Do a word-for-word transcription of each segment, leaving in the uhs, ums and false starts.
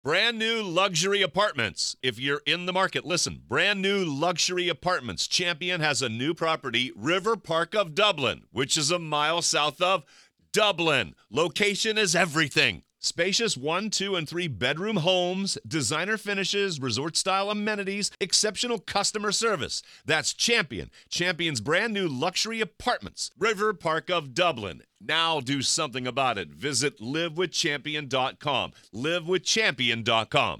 Brand new luxury apartments. If you're in the market, listen. Brand new luxury apartments. Champion has a new property, River Park of Dublin, which is a mile south of Dublin. Location is everything. Spacious one, two, and three bedroom homes, designer finishes, resort-style amenities, exceptional customer service. That's Champion. Champion's brand new luxury apartments. River Park of Dublin. Now do something about it. Visit live with champion dot com. live with champion dot com.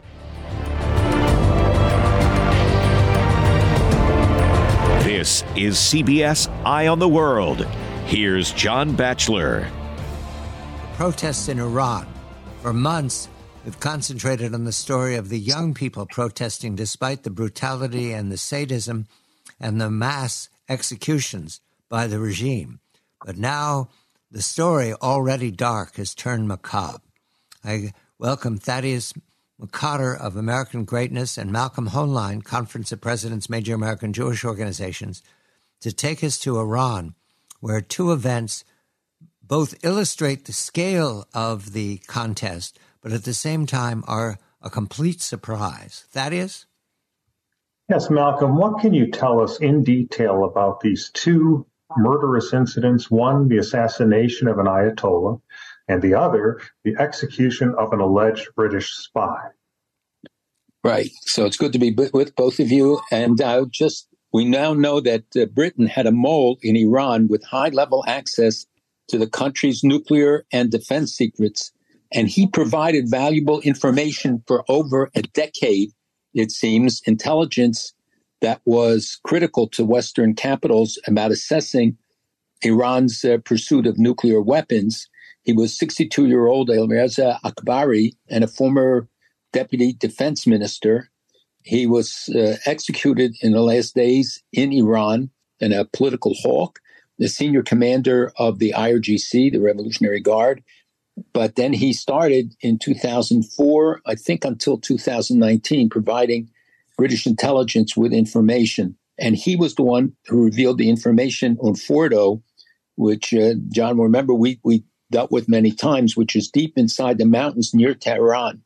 This is C B S Eye on the World. Here's John Batchelor. Protests in Iran. For months, we've concentrated on the story of the young people protesting despite the brutality and the sadism and the mass executions by the regime. But now the story, already dark, has turned macabre. I welcome Thaddeus McCotter of American Greatness and Malcolm Hoenlein, Conference of Presidents, Major American Jewish Organizations, to take us to Iran, where two events both illustrate the scale of the contest, but at the same time are a complete surprise. Thaddeus? Yes, Malcolm, what can you tell us in detail about these two murderous incidents? One, the assassination of an Ayatollah, and the other, the execution of an alleged British spy. Right. So it's good to be with both of you. And uh, just, we now know that uh, Britain had a mole in Iran with high-level access to the country's nuclear and defense secrets. And he provided valuable information for over a decade, it seems, intelligence that was critical to Western capitals about assessing Iran's uh, pursuit of nuclear weapons. He was sixty-two-year-old Alireza Akbari and a former deputy defense minister. He was uh, executed in the last days in Iran in a political hawk, the senior commander of the I R G C, the Revolutionary Guard. But then he started in two thousand four, I think until two thousand nineteen, providing British intelligence with information. And he was the one who revealed the information on Fordo, which, uh, John, remember, we, we dealt with many times, which is deep inside the mountains near Tehran.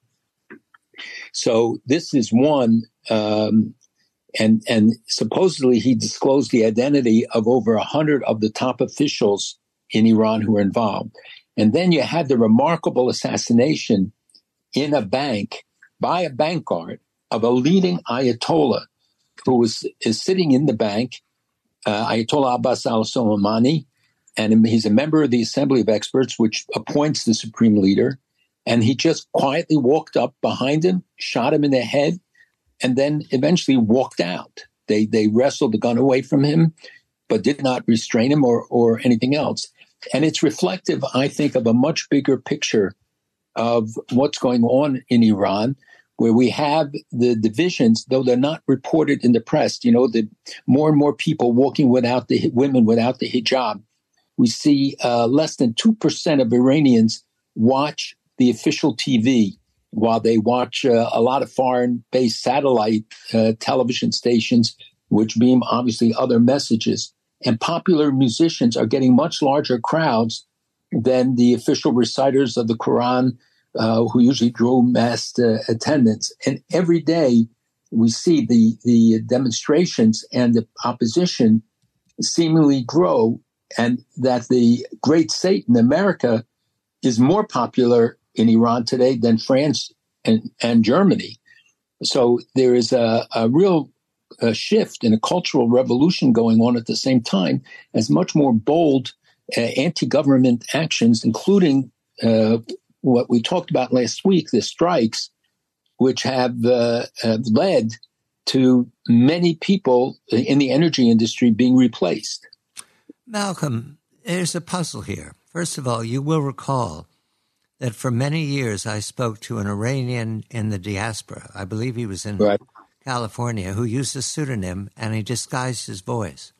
So this is one, um, and and supposedly he disclosed the identity of over a hundred of the top officials in Iran who were involved. And then you had the remarkable assassination in a bank by a bank guard of a leading Ayatollah who was is sitting in the bank, uh, Ayatollah Abbas al-Soleimani, and he's a member of the Assembly of Experts, which appoints the supreme leader. And he just quietly walked up behind him, shot him in the head, and then eventually walked out. They they wrestled the gun away from him, but did not restrain him or or anything else. And it's reflective, I think, of a much bigger picture of what's going on in Iran, where we have the divisions, though they're not reported in the press. You know, the more and more people walking without the women without the hijab. We see uh, less than two percent of Iranians watch the official T V, while they watch uh, a lot of foreign-based satellite uh, television stations, which beam obviously other messages. And popular musicians are getting much larger crowds than the official reciters of the Quran, uh, who usually drew mass uh, attendance. And every day we see the, the demonstrations and the opposition seemingly grow, and that the great Satan, America, is more popular in Iran today than France and, and Germany. So there is a, a real a shift in a cultural revolution going on at the same time, as much more bold uh, anti-government actions, including uh, what we talked about last week, the strikes, which have, uh, have led to many people in the energy industry being replaced. Malcolm, there's a puzzle here. First of all, you will recall that for many years I spoke to an Iranian in the diaspora. I believe he was in right. California, who used a pseudonym, and he disguised his voice.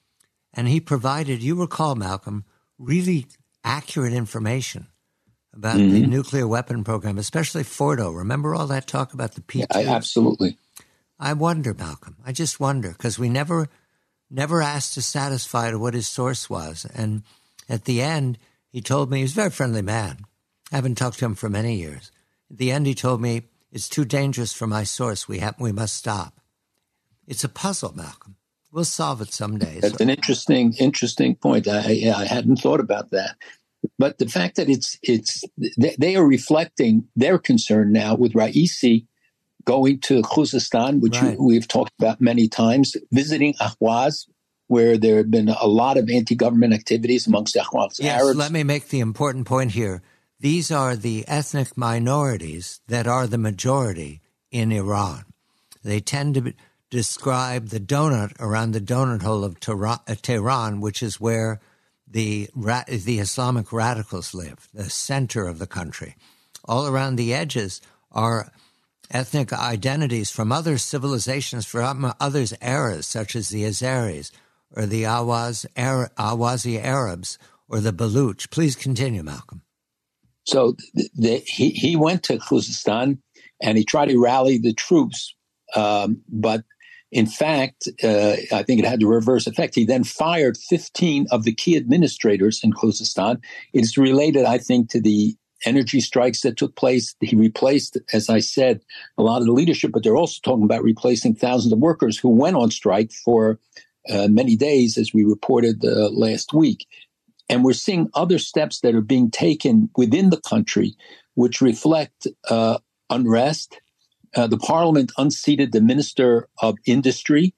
And he provided, you recall, Malcolm, really accurate information about mm-hmm. the nuclear weapon program, especially Fordo. Remember all that talk about the P two? Yeah, absolutely. I wonder, Malcolm, I just wonder, because we never, never asked to satisfy what his source was. And at the end, he told me, he was a very friendly man. I haven't talked to him for many years. At the end, he told me, it's too dangerous for my source. We have, we must stop. It's a puzzle, Malcolm. We'll solve it someday. That's so. an interesting, interesting point. I, I hadn't thought about that. But the fact that it's, it's, they, they are reflecting their concern now with Raisi going to Khuzestan, which right. we've talked about many times, visiting Ahwaz, where there have been a lot of anti-government activities amongst Ahwaz yes, Arabs. Let me make the important point here. These are the ethnic minorities that are the majority in Iran. They tend to describe the donut around the donut hole of Tehran, which is where the the Islamic radicals live, the center of the country. All around the edges are ethnic identities from other civilizations, from other eras, such as the Azeris or the Awaz, Awazi Arabs or the Baluch. Please continue, Malcolm. So the, the, he, he went to Khuzestan and he tried to rally the troops. Um, but in fact, uh, I think it had the reverse effect. He then fired fifteen of the key administrators in Khuzestan. It's related, I think, to the energy strikes that took place. He replaced, as I said, a lot of the leadership, but they're also talking about replacing thousands of workers who went on strike for uh, many days, as we reported uh, last week. And we're seeing other steps that are being taken within the country, which reflect uh, unrest. Uh, the parliament unseated the minister of industry.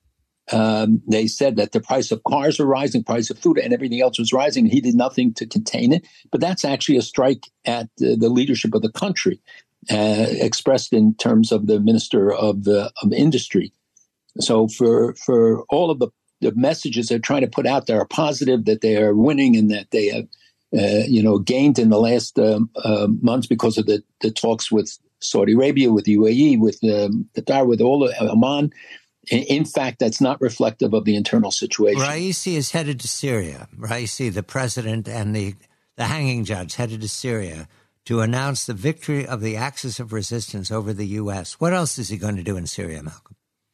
Um, they said that the price of cars are rising, price of food and everything else was rising. He did nothing to contain it. But that's actually a strike at uh, the leadership of the country, uh, expressed in terms of the minister of, uh, of industry. So for for all of the The messages they're trying to put out there are positive, that they are winning and that they have, uh, you know, gained in the last um, uh, months because of the, the talks with Saudi Arabia, with U A E, with um, Qatar, with all of Oman. In, in fact, that's not reflective of the internal situation. Raisi is headed to Syria. Raisi, the president and the, the hanging judge, headed to Syria to announce the victory of the Axis of Resistance over the U S. What else is he going to do in Syria, Malcolm?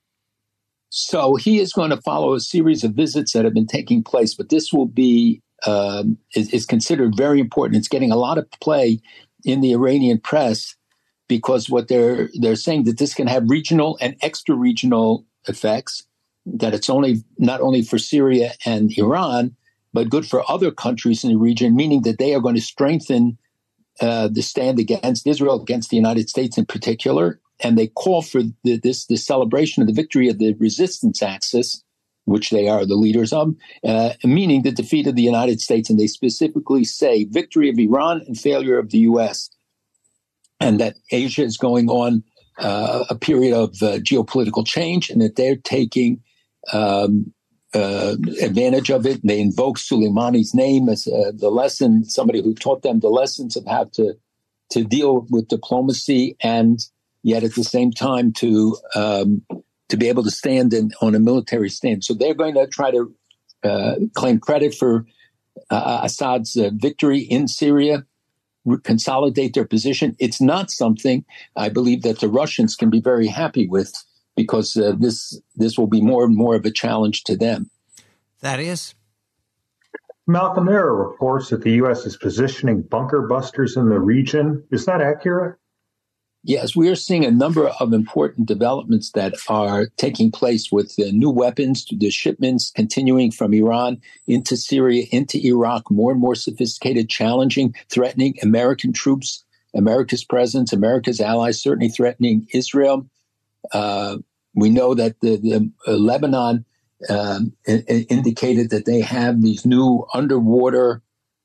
So he is going to follow a series of visits that have been taking place, but this will be um, is, is considered very important. It's getting a lot of play in the Iranian press because what they're they're saying that this can have regional and extra-regional effects. That it's only not only for Syria and Iran, but good for other countries in the region, meaning that they are going to strengthen uh, the stand against Israel, against the United States in particular. And they call for the, this, this celebration of the victory of the resistance axis, which they are the leaders of, uh, meaning the defeat of the United States. And they specifically say victory of Iran and failure of the U S. And that Asia is going on uh, a period of uh, geopolitical change and that they're taking um, uh, advantage of it. And they invoke Soleimani's name as uh, the lesson, somebody who taught them the lessons of how to, to deal with diplomacy and yet at the same time to um, to be able to stand in, on a military stand. So they're going to try to uh, claim credit for uh, Assad's uh, victory in Syria, re- consolidate their position. It's not something I believe that the Russians can be very happy with because uh, this this will be more and more of a challenge to them. That is? Malcolm, there are reports that the U S is positioning bunker busters in the region. Is that accurate? Yes, we are seeing a number of important developments that are taking place with the new weapons, the shipments continuing from Iran into Syria, into Iraq, more and more sophisticated, challenging, threatening American troops, America's presence, America's allies, certainly threatening Israel. Uh, we know that the, the uh, Lebanon um, I- indicated that they have these new underwater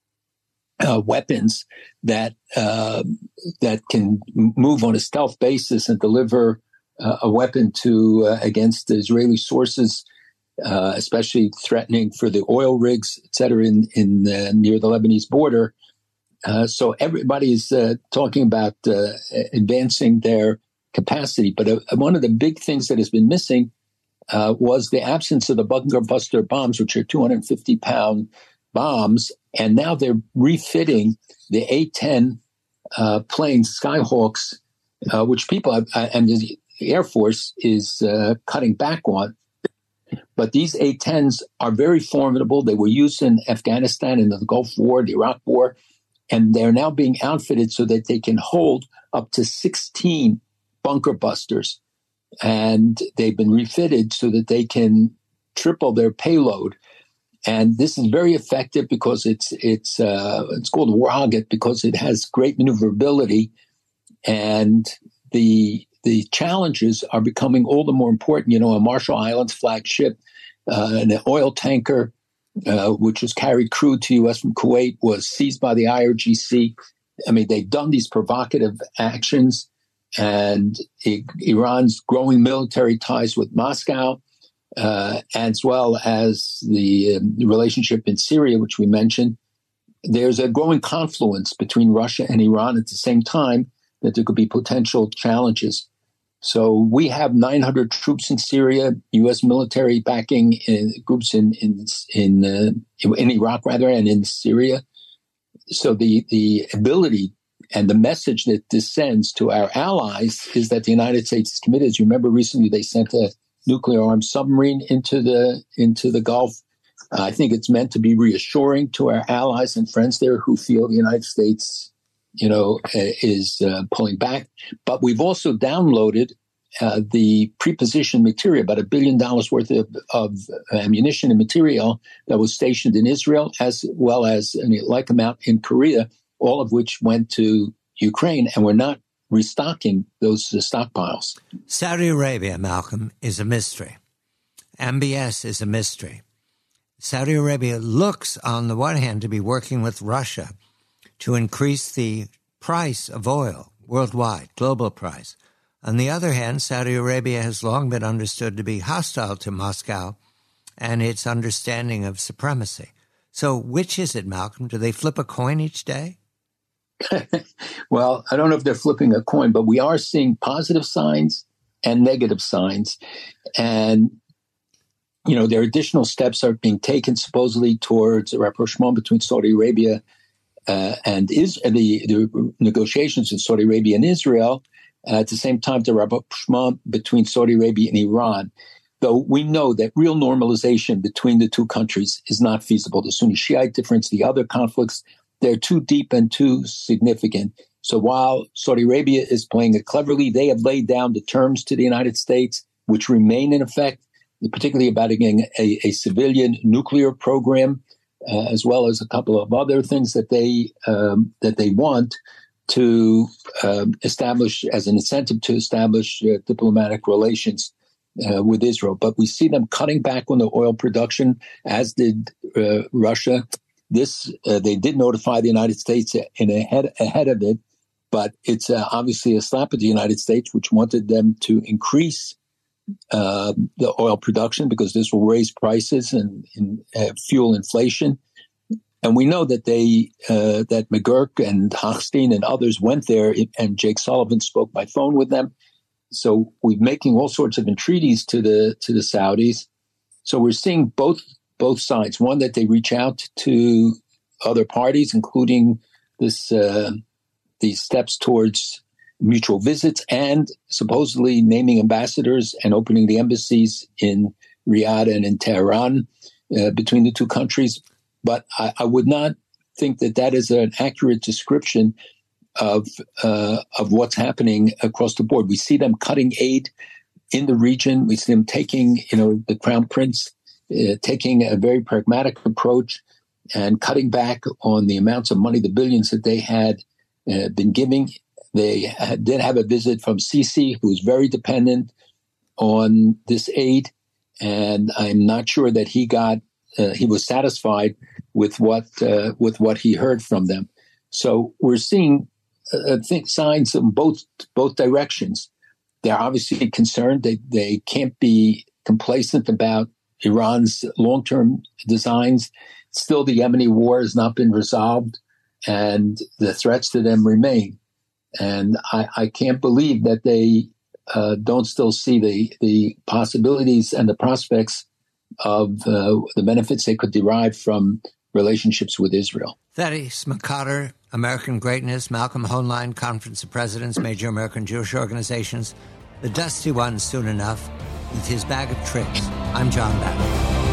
Uh, weapons that uh, that can move on a stealth basis and deliver uh, a weapon to uh, against the Israeli sources, uh, especially threatening for the oil rigs, et cetera, in, in uh, near the Lebanese border. Uh, so everybody is uh, talking about uh, advancing their capacity. But uh, one of the big things that has been missing uh, was the absence of the bunker buster bombs, which are two hundred fifty pound bombs. And now they're refitting the A ten uh, plane Skyhawks, uh, which people have, uh, and the Air Force is uh, cutting back on. But these A tens are very formidable. They were used in Afghanistan in the Gulf War, the Iraq War, and they're now being outfitted so that they can hold up to sixteen bunker busters, and they've been refitted so that they can triple their payload. And this is very effective because it's it's uh, it's called Rocket because it has great maneuverability, and the the challenges are becoming all the more important. You know, a Marshall Islands flagship, uh, an oil tanker, uh, which was carried crude to U S from Kuwait, was seized by the I R G C. I mean, they've done these provocative actions, and it, Iran's growing military ties with Moscow, uh, as well as the, um, the relationship in Syria, which we mentioned. There's a growing confluence between Russia and Iran at the same time that there could be potential challenges. So we have nine hundred troops in Syria, U S military backing in groups in in in, uh, in Iraq rather, and in Syria. So the the ability and the message that this sends to our allies is that the United States is committed. As you remember, recently they sent a nuclear armed submarine into the into the Gulf. Uh, I think it's meant to be reassuring to our allies and friends there who feel the United States, you know, uh, is uh, pulling back. But we've also downloaded uh, the prepositioned material, about a billion dollars worth of, of ammunition and material that was stationed in Israel, as well as a like amount in Korea, all of which went to Ukraine, and we're not restocking those uh, stockpiles. Saudi Arabia, Malcolm, is a mystery. M B S is a mystery. Saudi Arabia looks, on the one hand, to be working with Russia to increase the price of oil worldwide, global price. On the other hand, Saudi Arabia has long been understood to be hostile to Moscow and its understanding of supremacy. So which is it, Malcolm? Do they flip a coin each day? Well, I don't know if they're flipping a coin, but we are seeing positive signs and negative signs. And, you know, there are additional steps are being taken supposedly towards a rapprochement between Saudi Arabia uh, and is the, the negotiations in Saudi Arabia and Israel. Uh, at the same time, the rapprochement between Saudi Arabia and Iran. Though we know that real normalization between the two countries is not feasible. The Sunni-Shiite difference, the other conflicts, they're too deep and too significant. So while Saudi Arabia is playing it cleverly, they have laid down the terms to the United States, which remain in effect, particularly about again, a, a civilian nuclear program, uh, as well as a couple of other things that they um, that they want to um, establish as an incentive to establish uh, diplomatic relations uh, with Israel. But we see them cutting back on the oil production, as did uh, Russia. This uh, they did notify the United States in ahead ahead of it, but it's uh, obviously a slap at the United States, which wanted them to increase uh, the oil production because this will raise prices and, and uh, fuel inflation. And we know that they uh, that McGurk and Hochstein and others went there, and Jake Sullivan spoke by phone with them. So we're making all sorts of entreaties to the to the Saudis. So we're seeing both both sides. One, that they reach out to other parties, including this uh, these steps towards mutual visits, and supposedly naming ambassadors and opening the embassies in Riyadh and in Tehran uh, between the two countries. But I, I would not think that that is an accurate description of uh, of what's happening across the board. We see them cutting aid in the region. We see them taking, you know, the Crown Prince uh, taking a very pragmatic approach and cutting back on the amounts of money, the billions that they had uh, been giving. They had, did have a visit from Sisi, who is very dependent on this aid, and I'm not sure that he got. Uh, he was satisfied with what uh, with what he heard from them. So we're seeing, uh, I think, signs in both both directions. They're obviously concerned. They they can't be complacent about Iran's long-term designs. Still, the Yemeni war has not been resolved, and the threats to them remain. And I, I can't believe that they uh, don't still see the the possibilities and the prospects of uh, the benefits they could derive from relationships with Israel. Thaddeus McCotter, American Greatness, Malcolm Hoenlein, Conference of Presidents, Major American Jewish Organizations, the dusty one soon enough, with his bag of tricks. I'm John Batchelor.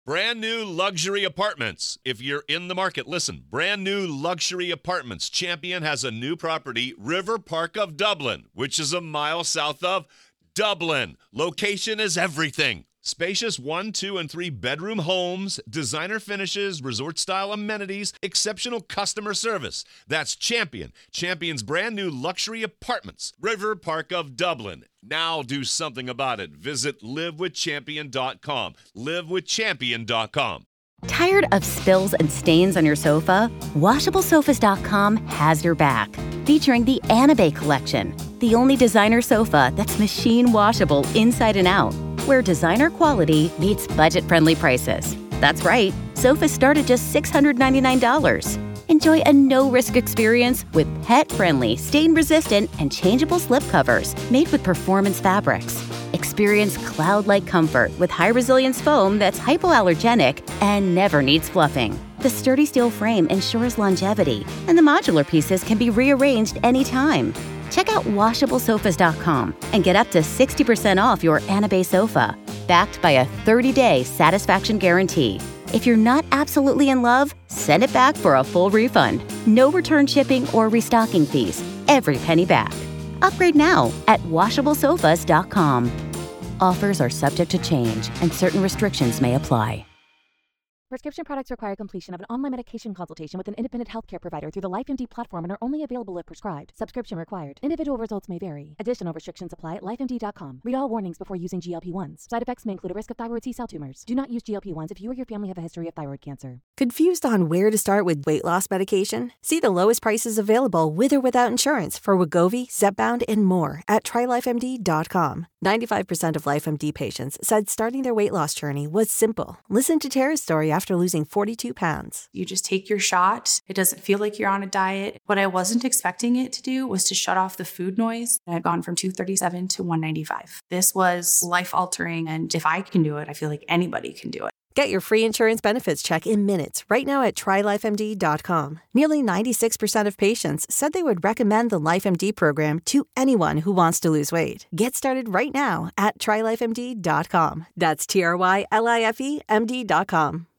Brand new luxury apartments. If you're in the market, listen. Brand new luxury apartments. Champion has a new property, River Park of Dublin, which is a mile south of Dublin. Location is everything. Spacious one, two, and three bedroom homes, designer finishes, resort-style amenities, exceptional customer service. That's Champion. Champion's brand new luxury apartments, River Park of Dublin. Now do something about it. Visit live with champion dot com. live with champion dot com. Tired of spills and stains on your sofa? washable sofas dot com has your back. Featuring the Anabay collection, the only designer sofa that's machine washable inside and out, where designer quality meets budget-friendly prices. That's right, sofas start at just six hundred ninety-nine dollars. Enjoy a no-risk experience with pet-friendly, stain-resistant, and changeable slipcovers made with performance fabrics. Experience cloud-like comfort with high-resilience foam that's hypoallergenic and never needs fluffing. The sturdy steel frame ensures longevity, and the modular pieces can be rearranged anytime. Check out washable sofas dot com and get up to sixty percent off your Anabay sofa, backed by a thirty-day satisfaction guarantee. If you're not absolutely in love, send it back for a full refund. No return shipping or restocking fees. Every penny back. Upgrade now at washable sofas dot com. Offers are subject to change, and certain restrictions may apply. Prescription products require completion of an online medication consultation with an independent healthcare provider through the LifeMD platform and are only available if prescribed. Subscription required. Individual results may vary. Additional restrictions apply at life M D dot com. Read all warnings before using G L P one s. Side effects may include a risk of thyroid C-cell tumors. Do not use G L P one s if you or your family have a history of thyroid cancer. Confused on where to start with weight loss medication? See the lowest prices available with or without insurance for Wegovy, Zepbound, and more at try life M D dot com. ninety-five percent of LifeMD patients said starting their weight loss journey was simple. Listen to Tara's story after losing forty-two pounds. You just take your shot. It doesn't feel like you're on a diet. What I wasn't expecting it to do was to shut off the food noise. I'd gone from two thirty-seven to one ninety-five. This was life-altering, and if I can do it, I feel like anybody can do it. Get your free insurance benefits check in minutes right now at try life M D dot com. Nearly ninety-six percent of patients said they would recommend the LifeMD program to anyone who wants to lose weight. Get started right now at try life M D dot com. That's T R Y L I F E M D dot com.